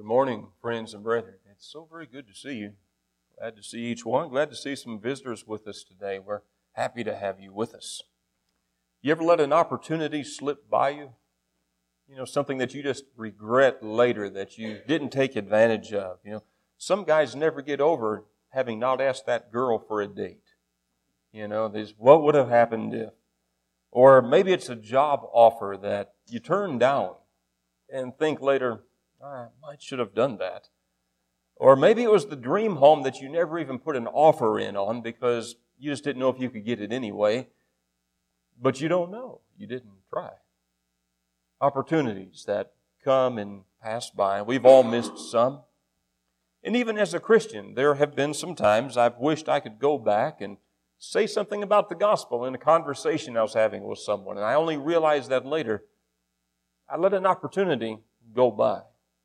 Good morning, friends and brethren. It's so very good to see you. Glad to see each one. Glad to see some visitors with us today. We're happy to have you with us. You ever let an opportunity slip by you? You know, something that you just regret later that you didn't take advantage of. You know, some guys never get over having not asked that girl for a date. You know, what would have happened if? Or maybe it's a job offer that you turn down and think later, I might should have done that. Or maybe it was the dream home that you never even put an offer in on because you just didn't know if you could get it anyway. But you don't know. You didn't try. Opportunities that come and pass by. We've all missed some. And even as a Christian, there have been some times I've wished I could go back and say something about the gospel in a conversation I was having with someone. And I only realized that later. I let an opportunity go by.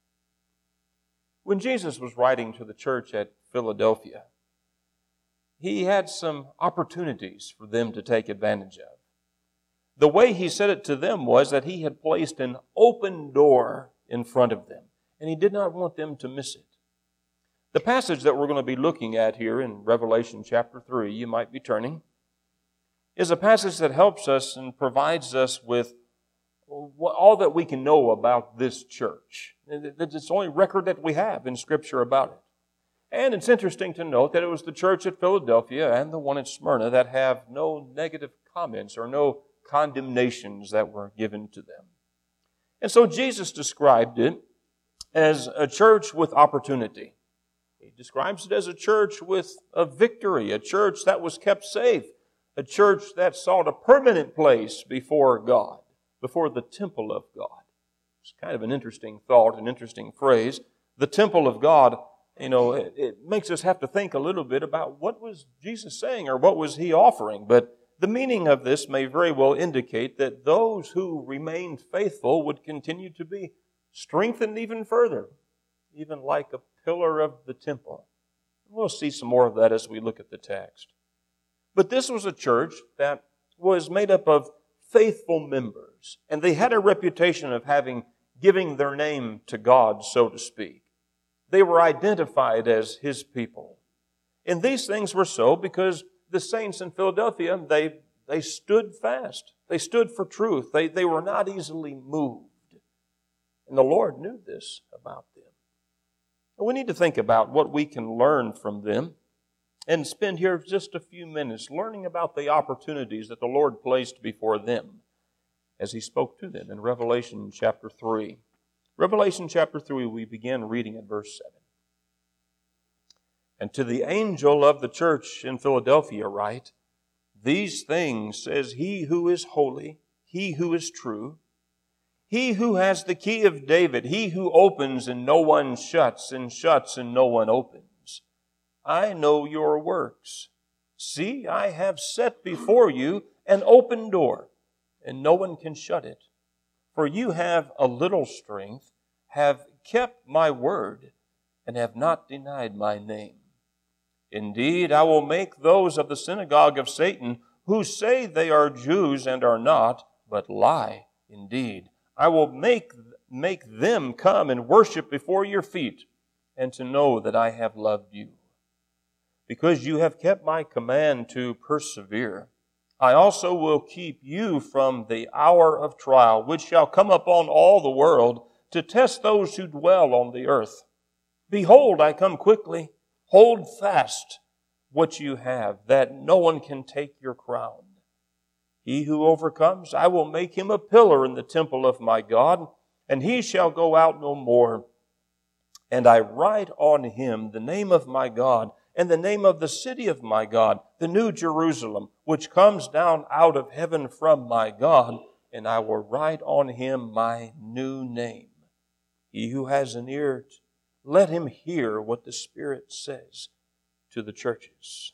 When Jesus was writing to the church at Philadelphia, He had some opportunities for them to take advantage of. The way He said it to them was that He had placed an open door in front of them, and He did not want them to miss it. The passage that we're going to be looking at here in Revelation chapter 3, you might be turning, is a passage that helps us and provides us with all that we can know about this church. It's the only record that we have in Scripture about it. And it's interesting to note that it was the church at Philadelphia and the one at Smyrna that have no negative comments or no condemnations that were given to them. And so Jesus described it as a church with opportunity. He describes it as a church with a victory, a church that was kept safe, a church that sought a permanent place before God, before the temple of God. It's kind of an interesting thought, an interesting phrase. The temple of God, you know, it makes us have to think a little bit about what was Jesus saying or what was He offering. But the meaning of this may very well indicate that those who remained faithful would continue to be strengthened even further, even like a pillar of the temple. We'll see some more of that as we look at the text. But this was a church that was made up of faithful members, and they had a reputation of giving their name to God, so to speak. They were identified as His people. And these things were so because the saints in Philadelphia, they stood fast. They stood for truth. They were not easily moved. And the Lord knew this about them. And we need to think about what we can learn from them and spend here just a few minutes learning about the opportunities that the Lord placed before them as He spoke to them in Revelation chapter 3. Revelation chapter 3, we begin reading at verse 7. And to the angel of the church in Philadelphia write, These things says He who is holy, He who is true, He who has the key of David, He who opens and no one shuts, and shuts and no one opens. I know your works. See, I have set before you an open door, and no one can shut it. For you have a little strength, have kept my word, and have not denied my name. Indeed, I will make those of the synagogue of Satan who say they are Jews and are not, but lie indeed. I will make them come and worship before your feet, and to know that I have loved you. Because you have kept my command to persevere, I also will keep you from the hour of trial, which shall come upon all the world to test those who dwell on the earth. Behold, I come quickly. Hold fast what you have, that no one can take your crown. He who overcomes, I will make him a pillar in the temple of my God, and he shall go out no more. And I write on him the name of my God, and the name of the city of my God, the new Jerusalem, which comes down out of heaven from my God, and I will write on him my new name. He who has an ear, let him hear what the Spirit says to the churches.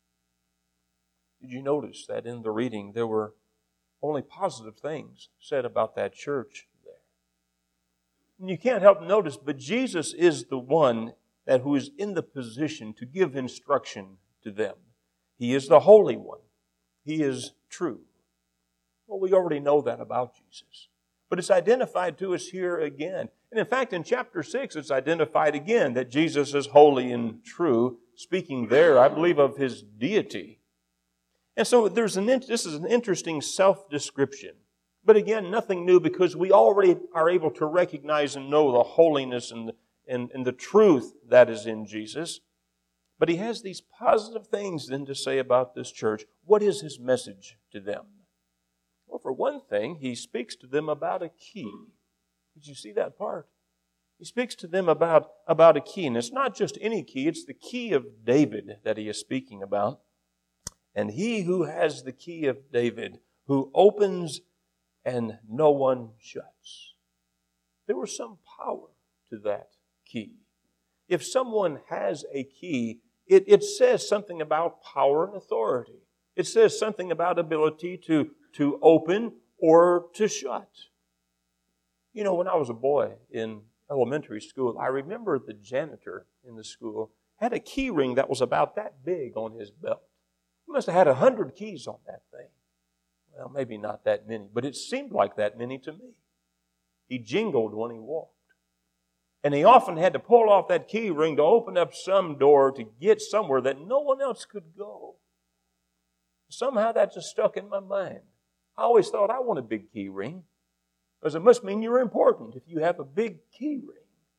Did you notice that in the reading there were only positive things said about that church there? And you can't help notice, but Jesus is the one who is in the position to give instruction to them. He is the Holy One. He is true. Well, we already know that about Jesus. But it's identified to us here again. And in fact, in chapter 6, it's identified again that Jesus is holy and true, speaking there, I believe, of His deity. And so this is an interesting self-description. But again, nothing new, because we already are able to recognize and know the holiness and the truth that is in Jesus. But He has these positive things then to say about this church. What is His message to them? Well, for one thing, He speaks to them about a key. Did you see that part? He speaks to them about a key. And it's not just any key, it's the key of David that He is speaking about. And He who has the key of David, who opens and no one shuts. There was some power to that key. If someone has a key, it says something about power and authority. It says something about ability to open or to shut. You know, when I was a boy in elementary school, I remember the janitor in the school had a key ring that was about that big on his belt. He must have had 100 keys on that thing. Well, maybe not that many, but it seemed like that many to me. He jingled when he walked. And he often had to pull off that key ring to open up some door to get somewhere that no one else could go. Somehow that just stuck in my mind. I always thought, I want a big key ring, because it must mean you're important if you have a big key ring.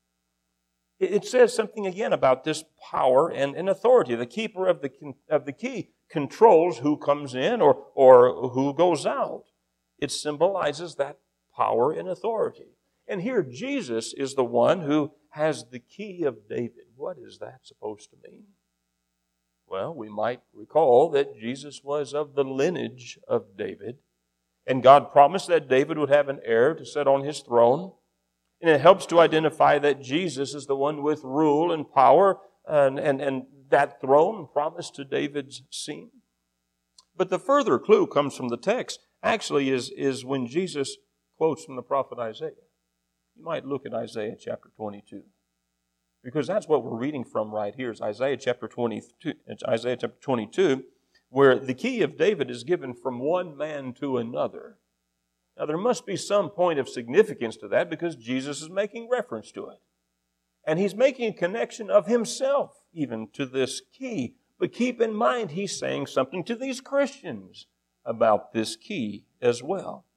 It says something again about this power and authority. The keeper of the key controls who comes in or who goes out. It symbolizes that power and authority. And here Jesus is the one who has the key of David. What is that supposed to mean? Well, we might recall that Jesus was of the lineage of David, and God promised that David would have an heir to sit on his throne. And it helps to identify that Jesus is the one with rule and power, and that throne promised to David's seed. But the further clue comes from the text, actually, is when Jesus quotes from the prophet Isaiah. You might look at Isaiah chapter 22, because that's what we're reading from right here, is Isaiah chapter 22. It's Isaiah chapter 22, where the key of David is given from one man to another. Now, there must be some point of significance to that, because Jesus is making reference to it. And He's making a connection of Himself even to this key. But keep in mind, He's saying something to these Christians about this key as well.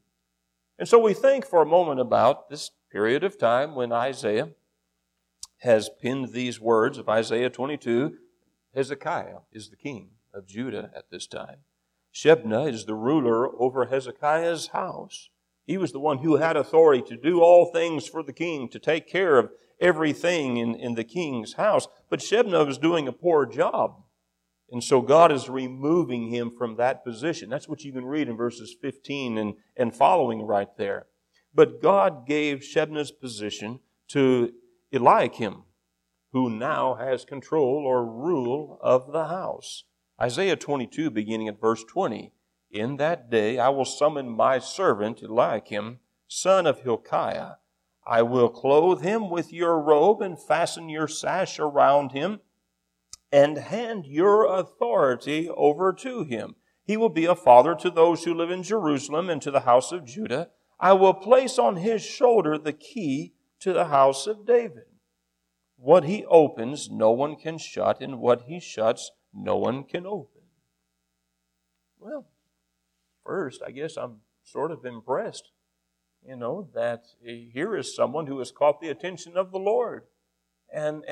And so we think for a moment about this period of time when Isaiah has penned these words of Isaiah 22. Hezekiah is the king of Judah at this time. Shebna is the ruler over Hezekiah's house. He was the one who had authority to do all things for the king, to take care of everything in the king's house. But Shebna was doing a poor job. And so God is removing him from that position. That's what you can read in verses 15 and following right there. But God gave Shebna's position to Eliakim, who now has control or rule of the house. Isaiah 22, beginning at verse 20. In that day I will summon my servant Eliakim, son of Hilkiah. I will clothe him with your robe and fasten your sash around him and hand your authority over to him. He will be a father to those who live in Jerusalem and to the house of Judah. I will place on his shoulder the key to the house of David. What he opens, no one can shut, and what he shuts, no one can open. Well, first, I guess I'm sort of impressed, that here is someone who has caught the attention of the Lord, and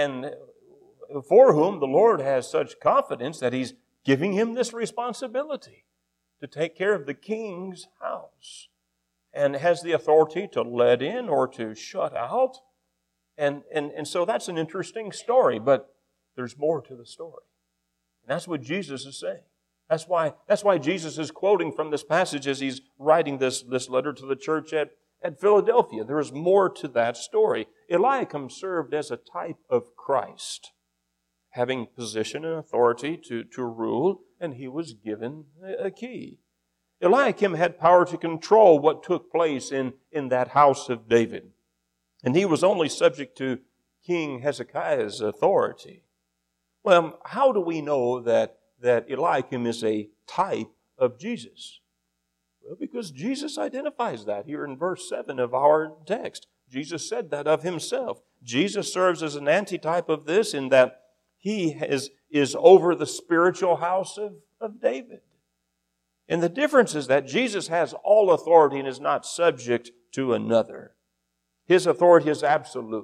for whom the Lord has such confidence that He's giving him this responsibility to take care of the king's house, and has the authority to let in or to shut out. And so that's an interesting story, but there's more to the story. And that's what Jesus is saying. That's why Jesus is quoting from this passage as He's writing this letter to the church at Philadelphia. There is more to that story. Eliakim served as a type of Christ, having position and authority to rule, and he was given a key. Eliakim had power to control what took place in that house of David. And he was only subject to King Hezekiah's authority. Well, how do we know that Eliakim is a type of Jesus? Well, because Jesus identifies that here in verse 7 of our text. Jesus said that of himself. Jesus serves as an antitype of this in that he is over the spiritual house of David. And the difference is that Jesus has all authority and is not subject to another. His authority is absolute.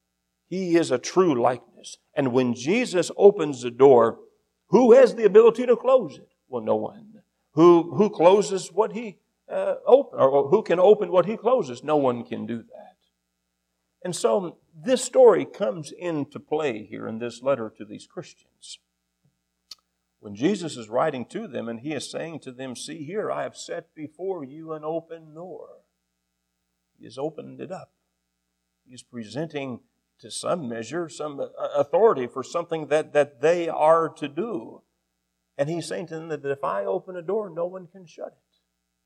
He is a true likeness. And when Jesus opens the door, who has the ability to close it? Well, no one. Who closes what he opens, or who can open what he closes? No one can do that. And so this story comes into play here in this letter to these Christians. When Jesus is writing to them and he is saying to them, see here, I have set before you an open door. He has opened it up. He is presenting to some measure, some authority for something that they are to do. And he's saying to them that if I open a door, no one can shut it.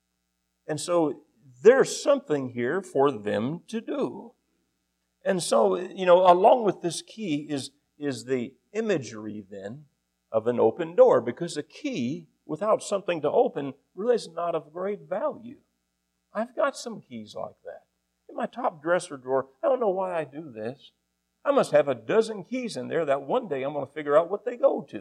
And so there's something here for them to do. And so, along with this key is the imagery then of an open door, because a key without something to open really is not of great value. I've got some keys like that. In my top dresser drawer, I don't know why I do this. I must have a dozen keys in there that one day I'm going to figure out what they go to.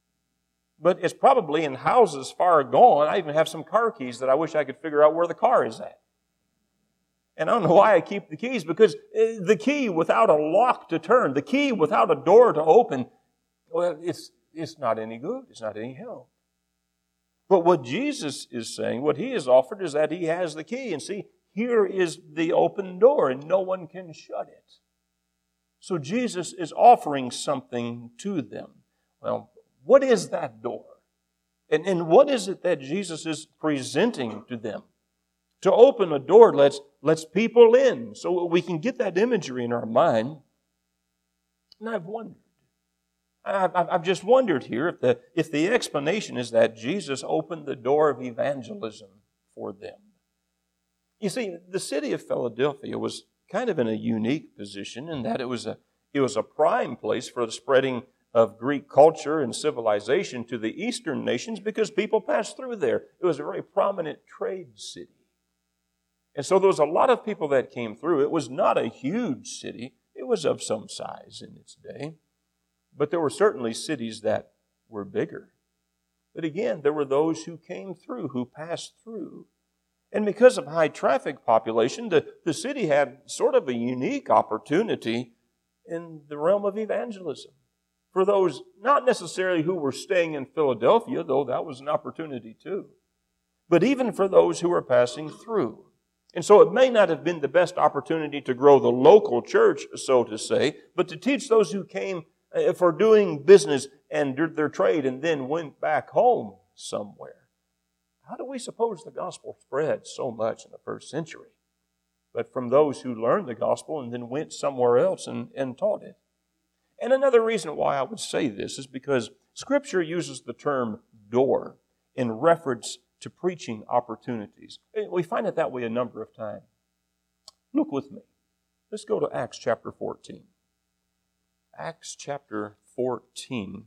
But it's probably in houses far gone. I even have some car keys that I wish I could figure out where the car is at. And I don't know why I keep the keys, because the key without a lock to turn, the key without a door to open, well, it's not any good. It's not any help. But what Jesus is saying, what he has offered, is that he has the key. And see, here is the open door, and no one can shut it. So Jesus is offering something to them. Well, what is that door? And what is it that Jesus is presenting to them? To open a door lets people in, so we can get that imagery in our mind. And I've just wondered here if the explanation is that Jesus opened the door of evangelism for them. You see, the city of Philadelphia was kind of in a unique position in that it was a prime place for the spreading of Greek culture and civilization to the eastern nations, because people passed through there. It was a very prominent trade city. And so there was a lot of people that came through. It was not a huge city. It was of some size in its day. But there were certainly cities that were bigger. But again, there were those who came through, who passed through. And because of high traffic population, the city had sort of a unique opportunity in the realm of evangelism. For those, not necessarily who were staying in Philadelphia, though that was an opportunity too, but even for those who were passing through. And so it may not have been the best opportunity to grow the local church, so to say, but to teach those who came for doing business and did their trade and then went back home somewhere. How do we suppose the gospel spread so much in the first century? But from those who learned the gospel and then went somewhere else and taught it. And another reason why I would say this is because Scripture uses the term door in reference to preaching opportunities. We find it that way a number of times. Look with me. Let's go to Acts chapter 14. Acts chapter 14.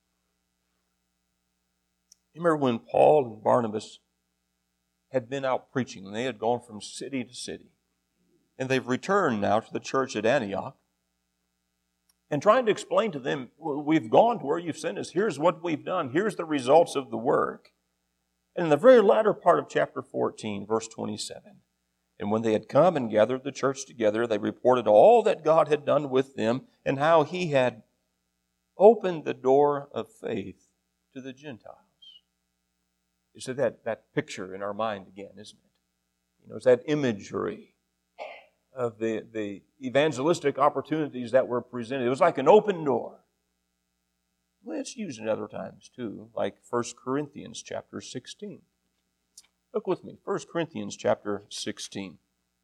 You remember when Paul and Barnabas had been out preaching, and they had gone from city to city. And they've returned now to the church at Antioch and trying to explain to them, we've gone to where you've sent us. Here's what we've done. Here's the results of the work. And in the very latter part of chapter 14, verse 27, and when they had come and gathered the church together, they reported all that God had done with them and how He had opened the door of faith to the Gentiles. You see that picture in our mind again, isn't it? It's that imagery of the evangelistic opportunities that were presented. It was like an open door. Well, it's used in other times too, like 1 Corinthians chapter 16. Look with me, 1 Corinthians chapter 16.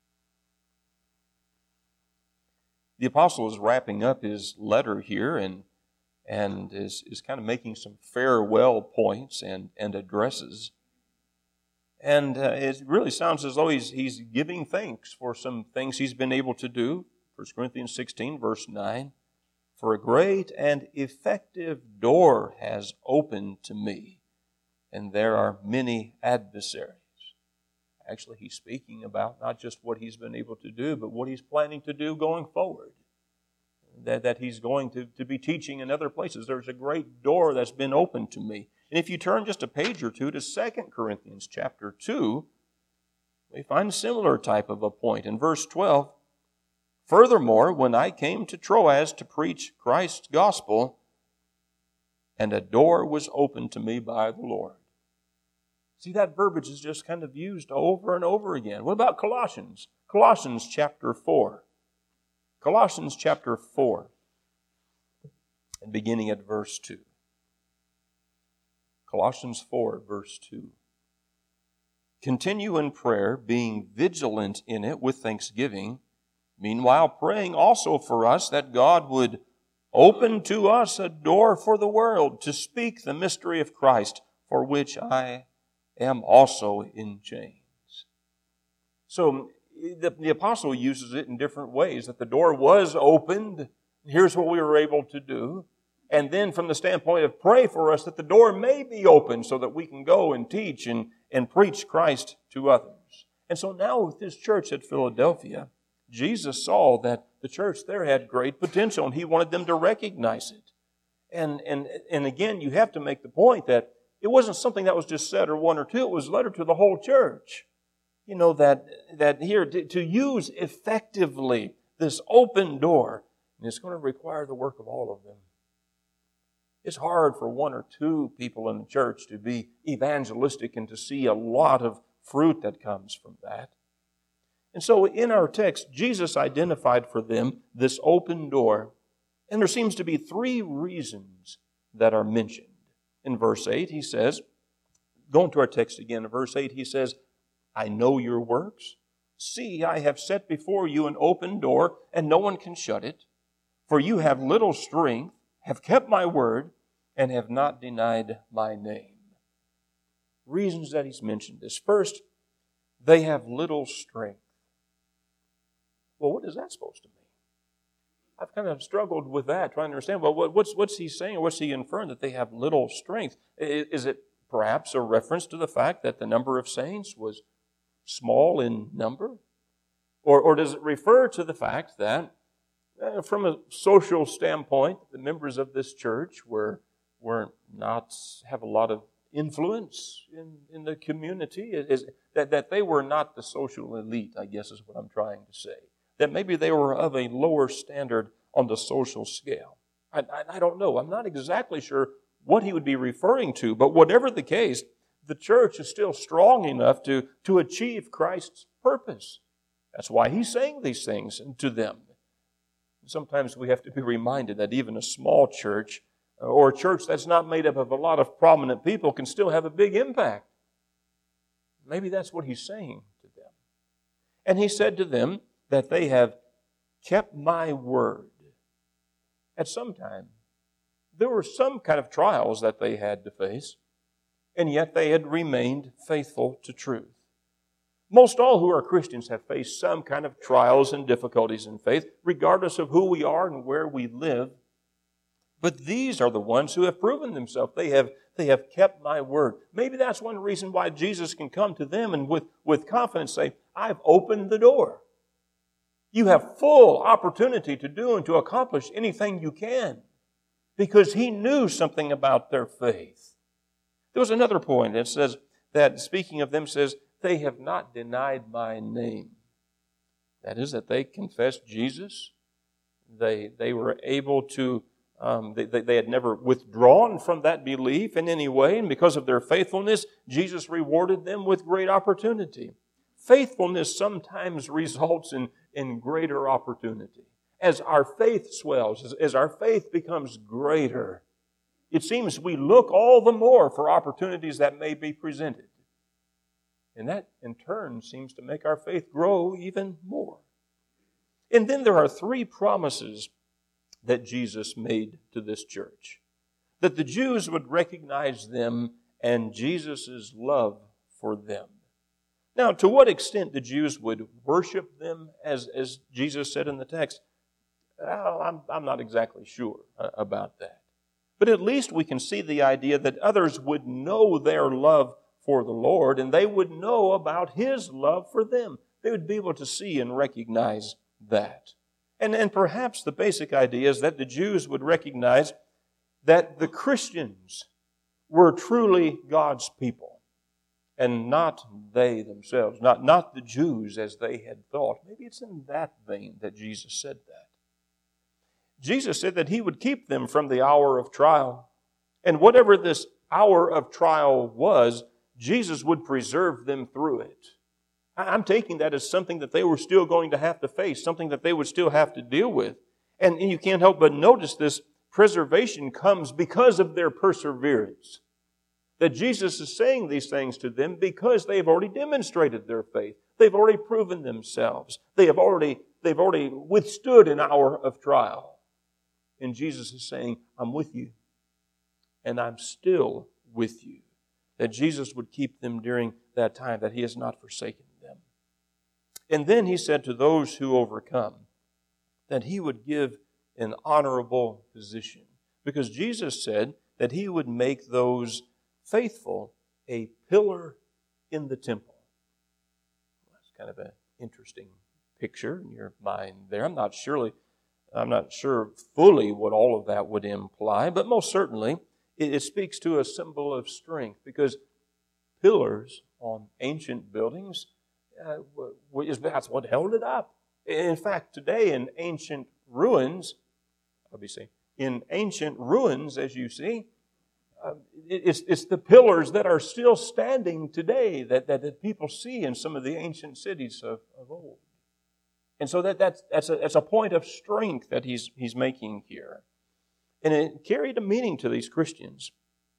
The apostle is wrapping up his letter here and is kind of making some farewell points and addresses. And it really sounds as though he's giving thanks for some things he's been able to do. 1 Corinthians 16, verse 9. For a great and effective door has opened to me, and there are many adversaries. Actually, he's speaking about not just what he's been able to do, but what he's planning to do going forward. That he's going to be teaching in other places. There's a great door that's been opened to me. And if you turn just a page or two to 2 Corinthians chapter 2, we find a similar type of a point. In verse 12, furthermore, when I came to Troas to preach Christ's gospel, and a door was opened to me by the Lord. See, that verbiage is just kind of used over and over again. What about Colossians? Colossians chapter 4. Colossians chapter 4, and beginning at verse 2. Colossians 4, verse 2. Continue in prayer, being vigilant in it with thanksgiving, meanwhile praying also for us that God would open to us a door for the world to speak the mystery of Christ, for which I am also in chains. So the apostle uses it in different ways, that the door was opened. Here's what we were able to do. And then from the standpoint of pray for us that the door may be open so that we can go and teach and preach Christ to others. And so now with this church at Philadelphia, Jesus saw that the church there had great potential and he wanted them to recognize it. And again, you have to make the point that it wasn't something that was just said or one or two, it was a letter to the whole church. You know, that here to use effectively this open door, and it's going to require the work of all of them. It's hard for one or two people in the church to be evangelistic and to see a lot of fruit that comes from that. And so in our text, Jesus identified for them this open door, and there seems to be three reasons that are mentioned. In verse 8, he says, going to our text again, in verse 8, he says, I know your works. See, I have set before you an open door, and no one can shut it. For you have little strength, have kept my word, and have not denied my name. Reasons that he's mentioned this. First, they have little strength. Well, what is that supposed to mean? I've kind of struggled with that, trying to understand, well, what's he saying? What's he inferring that they have little strength? Is it perhaps a reference to the fact that the number of saints was small in number? Or does it refer to the fact that from a social standpoint, the members of this church were not have a lot of influence in the community? That they were not the social elite, I guess is what I'm trying to say. That maybe they were of a lower standard on the social scale. I don't know. I'm not exactly sure what he would be referring to, but whatever the case, the church is still strong enough to achieve Christ's purpose. That's why he's saying these things to them. Sometimes we have to be reminded that even a small church or a church that's not made up of a lot of prominent people can still have a big impact. Maybe that's what he's saying to them. And he said to them that they have kept my word. At some time, there were some kind of trials that they had to face, and yet they had remained faithful to truth. Most all who are Christians have faced some kind of trials and difficulties in faith, regardless of who we are and where we live. But these are the ones who have proven themselves. They have kept my word. Maybe that's one reason why Jesus can come to them and with confidence say, I've opened the door. You have full opportunity to do and to accomplish anything you can, because he knew something about their faith. There was another point that says that, speaking of them, says, they have not denied my name. That is, that they confessed Jesus. They were able to, they had never withdrawn from that belief in any way, and because of their faithfulness, Jesus rewarded them with great opportunity. Faithfulness sometimes results in greater opportunity. As our faith swells, as our faith becomes greater, it seems we look all the more for opportunities that may be presented. And that, in turn, seems to make our faith grow even more. And then there are three promises that Jesus made to this church. That the Jews would recognize them and Jesus' love for them. Now, to what extent the Jews would worship them, as Jesus said in the text, I'm not exactly sure about that. But at least we can see the idea that others would know their love for the Lord, and they would know about His love for them. They would be able to see and recognize that. And perhaps the basic idea is that the Jews would recognize that the Christians were truly God's people, and not they themselves, not the Jews as they had thought. Maybe it's in that vein that Jesus said that. Jesus said that He would keep them from the hour of trial. And whatever this hour of trial was, Jesus would preserve them through it. I'm taking that as something that they were still going to have to face, something that they would still have to deal with. And you can't help but notice this preservation comes because of their perseverance. That Jesus is saying these things to them because they've already demonstrated their faith. They've already proven themselves. They've already withstood an hour of trial. And Jesus is saying, I'm with you. And I'm still with you. That Jesus would keep them during that time, that He has not forsaken them. And then He said to those who overcome, that He would give an honorable position. Because Jesus said that He would make those faithful a pillar in the temple. That's kind of an interesting picture in your mind there. I'm not sure fully what all of that would imply, but most certainly it speaks to a symbol of strength, because pillars on ancient buildings, that's what held it up. In fact, today in ancient ruins, as you see, it's the pillars that are still standing today that people see in some of the ancient cities of old. And so that's a point of strength that he's making here. And it carried a meaning to these Christians.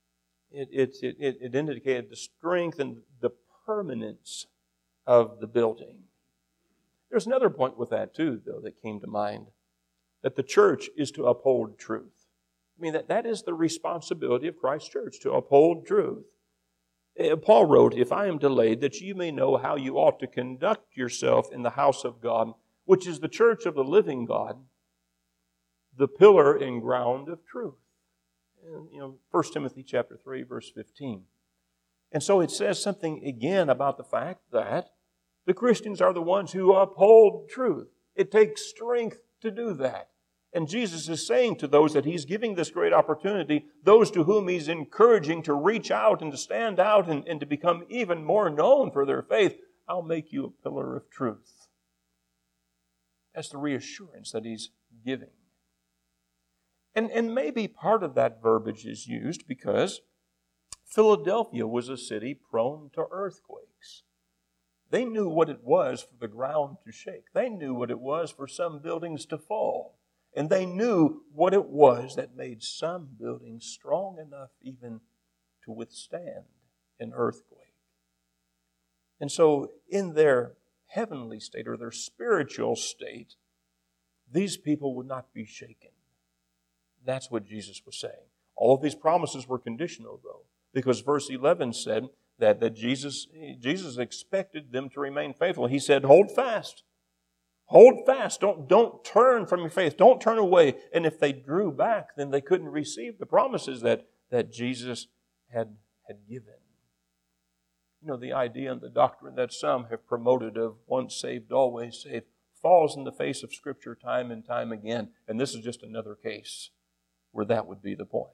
It indicated the strength and the permanence of the building. There's another point with that too, though, that came to mind. That the church is to uphold truth. I mean, that is the responsibility of Christ's church, to uphold truth. Paul wrote, if I am delayed, that you may know how you ought to conduct yourself in the house of God, which is the church of the living God, the pillar and ground of truth. And, 1 Timothy chapter 3, verse 15. And so it says something again about the fact that the Christians are the ones who uphold truth. It takes strength to do that. And Jesus is saying to those that He's giving this great opportunity, those to whom He's encouraging to reach out and to stand out and to become even more known for their faith, I'll make you a pillar of truth. That's the reassurance that He's giving. And maybe part of that verbiage is used because Philadelphia was a city prone to earthquakes. They knew what it was for the ground to shake. They knew what it was for some buildings to fall. And they knew what it was that made some buildings strong enough even to withstand an earthquake. And so in their heavenly state or their spiritual state, these people would not be shaken. That's what Jesus was saying. All of these promises were conditional, though, because verse 11 said that Jesus expected them to remain faithful. He said, hold fast. Hold fast. Don't turn from your faith. Don't turn away. And if they drew back, then they couldn't receive the promises that Jesus had given. The idea and the doctrine that some have promoted of once saved, always saved, falls in the face of Scripture time and time again. And this is just another case where that would be the point.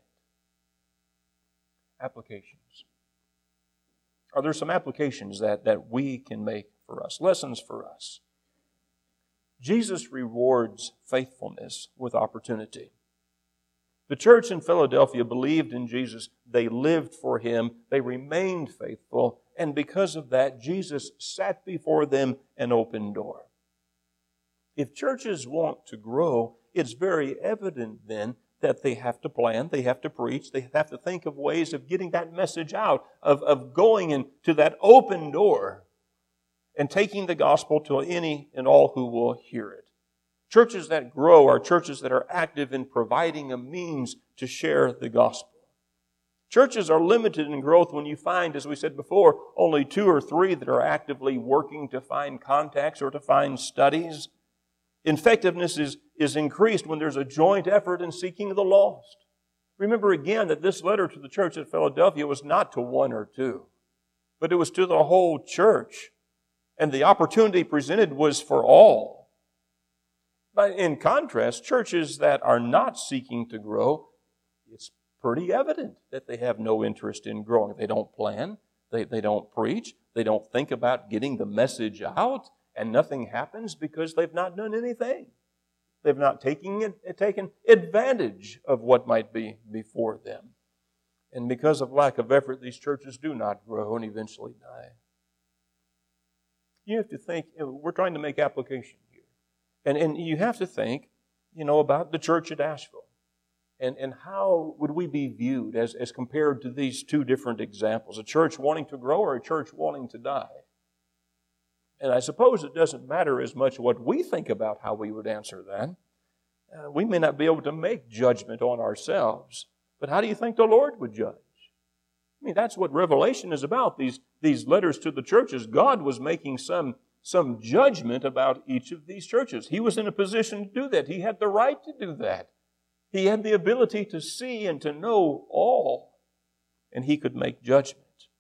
Applications. Are there some applications that we can make for us? Lessons for us. Jesus rewards faithfulness with opportunity. The church in Philadelphia believed in Jesus. They lived for Him. They remained faithful. And because of that, Jesus sat before them an open door. If churches want to grow, it's very evident then that they have to plan, they have to preach, they have to think of ways of getting that message out, of going into that open door and taking the gospel to any and all who will hear it. Churches that grow are churches that are active in providing a means to share the gospel. Churches are limited in growth when you find, as we said before, only 2 or 3 that are actively working to find contacts or to find studies. Effectiveness is increased when there's a joint effort in seeking the lost. Remember again that this letter to the church at Philadelphia was not to 1 or 2. but it was to the whole church. And the opportunity presented was for all. But in contrast, churches that are not seeking to grow, it's pretty evident that they have no interest in growing. They don't plan. They don't preach. They don't think about getting the message out. And nothing happens because they've not done anything. They've not taken advantage of what might be before them. And because of lack of effort, these churches do not grow and eventually die. You have to think, we're trying to make application here. And you have to think, about the church at Asheville. And how would we be viewed as compared to these two different examples? A church wanting to grow or a church wanting to die? And I suppose it doesn't matter as much what we think about how we would answer that. We may not be able to make judgment on ourselves, but how do you think the Lord would judge? I mean, that's what Revelation is about. These letters to the churches, God was making some judgment about each of these churches. He was in a position to do that. He had the right to do that. He had the ability to see and to know all, and He could make judgment.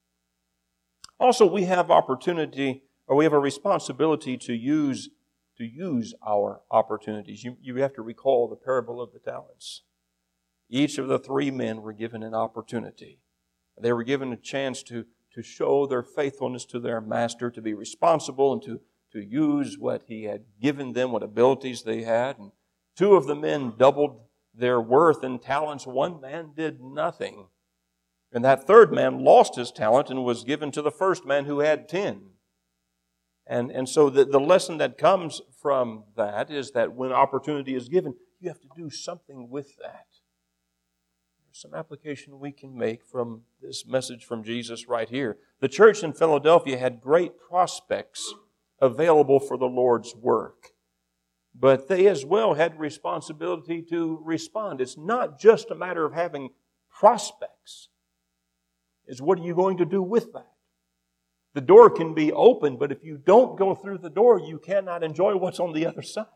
Also, we have opportunity, or we have a responsibility to use our opportunities. You have to recall the parable of the talents. Each of the three men were given an opportunity. They were given a chance to show their faithfulness to their master, to be responsible and to use what he had given them, what abilities they had. And two of the men doubled their worth in talents. One man did nothing. And that third man lost his talent and was given to the first man who had 10. And so the lesson that comes from that is that when opportunity is given, you have to do something with that. There's some application we can make from this message from Jesus right here. The church in Philadelphia had great prospects available for the Lord's work. But they as well had responsibility to respond. It's not just a matter of having prospects. It's what are you going to do with that? The door can be open, but if you don't go through the door, you cannot enjoy what's on the other side.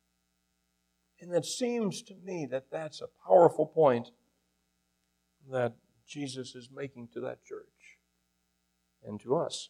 And it seems to me that that's a powerful point that Jesus is making to that church and to us.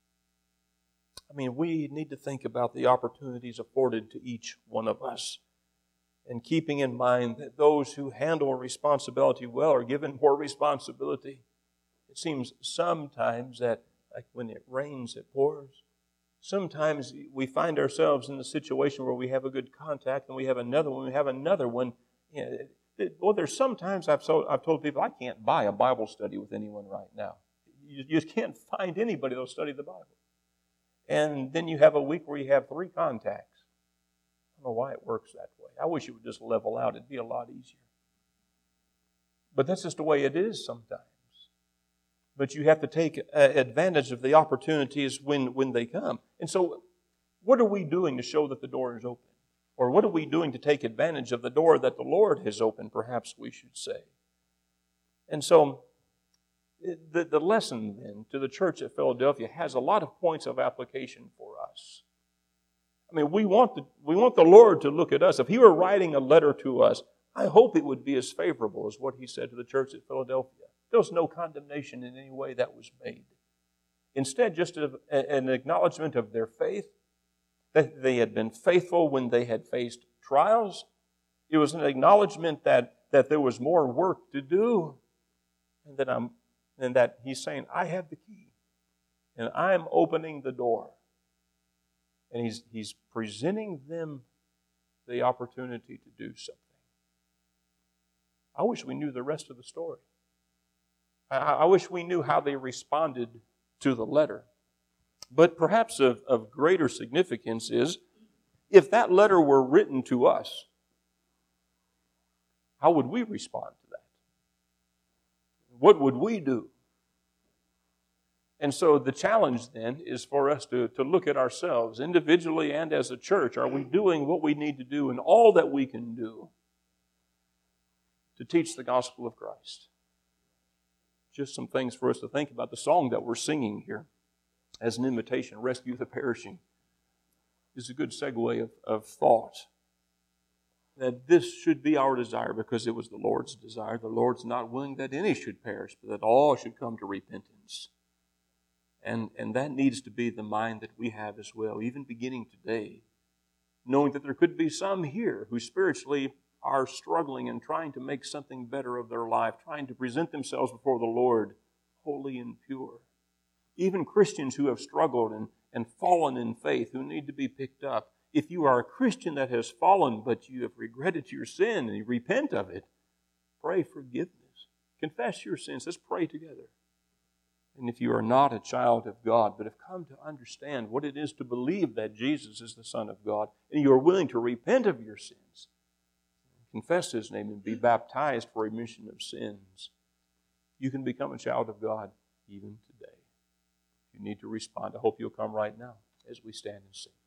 I mean, we need to think about the opportunities afforded to each one of us, and keeping in mind that those who handle responsibility well are given more responsibility. It seems sometimes that, like when it rains, it pours. Sometimes we find ourselves in the situation where we have a good contact and we have another one, we have another one. There's sometimes I've told people, I can't buy a Bible study with anyone right now. You just can't find anybody that'll study the Bible. And then you have a week where you have 3 contacts. I don't know why it works that way. I wish it would just level out. It'd be a lot easier. But that's just the way it is sometimes. But you have to take advantage of the opportunities when they come. And so, what are we doing to show that the door is open? Or what are we doing to take advantage of the door that the Lord has opened, perhaps we should say? And so, the lesson then to the church at Philadelphia has a lot of points of application for us. I mean, we want the Lord to look at us. If He were writing a letter to us, I hope it would be as favorable as what He said to the church at Philadelphia. There was no condemnation in any way that was made. Instead, just an acknowledgement of their faith, that they had been faithful when they had faced trials. It was an acknowledgement that there was more work to do, and that He's saying, I have the key, and I'm opening the door. And He's presenting them the opportunity to do something. I wish we knew the rest of the story. I wish we knew how they responded to the letter. But perhaps of greater significance is, if that letter were written to us, how would we respond to that? What would we do? And so the challenge then is for us to look at ourselves individually and as a church. Are we doing what we need to do and all that we can do to teach the gospel of Christ? Just some things for us to think about. The song that we're singing here as an invitation, Rescue the Perishing, is a good segue of thought. That this should be our desire because it was the Lord's desire. The Lord's not willing that any should perish, but that all should come to repentance. And that needs to be the mind that we have as well, even beginning today, knowing that there could be some here who spiritually are struggling and trying to make something better of their life, trying to present themselves before the Lord holy and pure. Even Christians who have struggled and fallen in faith, who need to be picked up. If you are a Christian that has fallen, but you have regretted your sin and you repent of it, pray forgiveness. Confess your sins. Let's pray together. And if you are not a child of God, but have come to understand what it is to believe that Jesus is the Son of God, and you are willing to repent of your sins, confess His name, and be baptized for remission of sins, you can become a child of God even today. If you need to respond, I hope you'll come right now as we stand and sing.